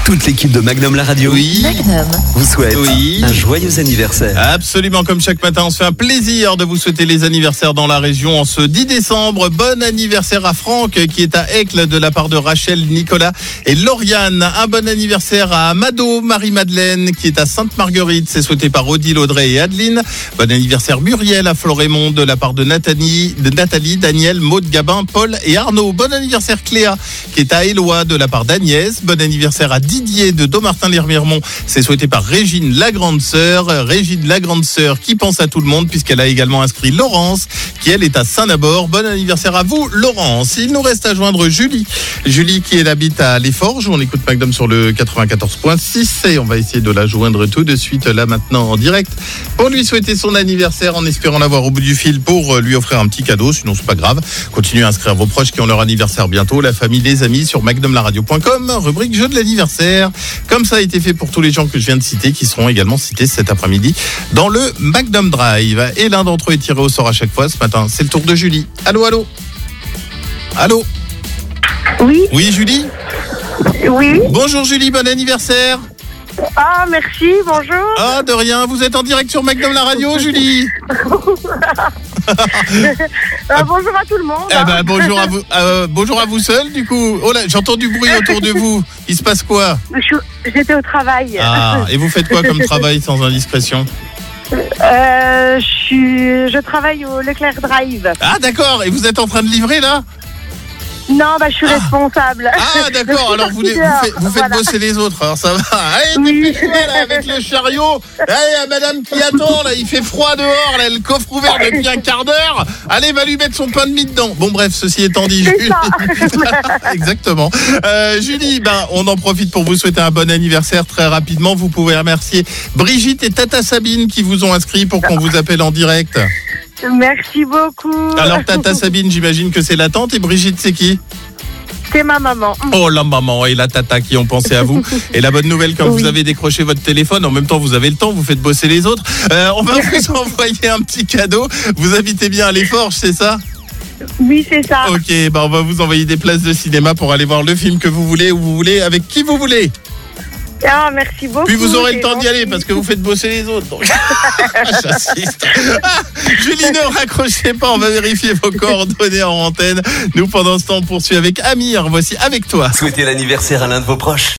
Toute l'équipe de Magnum la radio Magnum vous souhaite un joyeux anniversaire. Absolument, comme chaque matin, on se fait un plaisir de vous souhaiter les anniversaires dans la région en ce 10 décembre. Bon anniversaire à Franck qui est à Aicle de la part de Rachel, Nicolas et Lauriane. Un bon anniversaire à Mado, Marie-Madeleine qui est à Sainte-Marguerite. C'est souhaité par Odile, Audrey et Adeline. Bon anniversaire Muriel à Florémont de la part de Nathalie, Daniel, Maud, Gabin, Paul et Arnaud. Bon anniversaire Cléa qui est à Éloie de la part d'Agnès. Bon anniversaire à Didier de Domartin-les-Remiremont. C'est souhaité par Régine, la grande sœur. Régine, la grande sœur qui pense à tout le monde puisqu'elle a également inscrit Laurence qui elle est à Saint-Nabord. Bon anniversaire à vous Laurence. Il nous reste à joindre Julie. Julie qui elle habite à Les Forges. On écoute Magnum sur le 94.6 et on va essayer de la joindre tout de suite là maintenant en direct pour lui souhaiter son anniversaire en espérant l'avoir au bout du fil pour lui offrir un petit cadeau. Sinon c'est pas grave. Continuez à inscrire vos proches qui ont leur anniversaire bientôt. La famille, les amis sur magnumlaradio.com. Rubrique jeu de l'anniversaire. Comme ça a été fait pour tous les gens que je viens de citer qui seront également cités cet après-midi dans le Magnum Drive. Et l'un d'entre eux est tiré au sort à chaque fois. Ce matin, c'est le tour de Julie. Allô, allô. Allô. Oui. Oui, Julie. Oui. Bonjour Julie, bon anniversaire. Ah, merci, bonjour. Ah, de rien. Vous êtes en direct sur Magnum la radio, Julie. Bonjour à tout le monde. Eh ben, bonjour à vous seul, du coup. Oh là, j'entends du bruit autour de vous. Il se passe quoi? J'étais au travail. Ah, et vous faites quoi comme travail sans indiscrétion? Je travaille au Leclerc Drive. Ah, d'accord. Et vous êtes en train de livrer, là? Non, je suis responsable. Ah, d'accord. Alors, vous faites bosser les autres. Alors, ça va. Allez, Oui. dépêchez-vous, là, avec le chariot. Allez, madame qui attend, là. Il fait froid dehors, là. Le coffre ouvert depuis un quart d'heure. Allez, va lui mettre son pain de mie dedans. Bon, bref, ceci étant dit, C'est Julie. ça. Exactement. Julie, on en profite pour vous souhaiter un bon anniversaire très rapidement. Vous pouvez remercier Brigitte et Tata Sabine qui vous ont inscrit pour qu'on vous appelle en direct. Merci beaucoup. Alors, Tata Sabine, j'imagine que c'est la tante et Brigitte, c'est qui? C'est ma maman. Oh, la maman et la tata qui ont pensé à vous. Et la bonne nouvelle, quand vous avez décroché votre téléphone, en même temps, vous avez le temps, vous faites bosser les autres. On va vous envoyer un petit cadeau. Vous habitez bien à Les Forges, c'est ça? Oui, c'est ça. Ok, on va vous envoyer des places de cinéma pour aller voir le film que vous voulez, où vous voulez, avec qui vous voulez. Ah, merci beaucoup. Puis vous aurez le c'est temps d'y aller gentil. parce que vous faites bosser les autres. Donc... J'assiste. Julie, ne raccrochez pas, on va vérifier vos coordonnées en antenne. Nous, pendant ce temps, on poursuit avec Amir. Voici Avec toi. Souhaitez l'anniversaire à l'un de vos proches.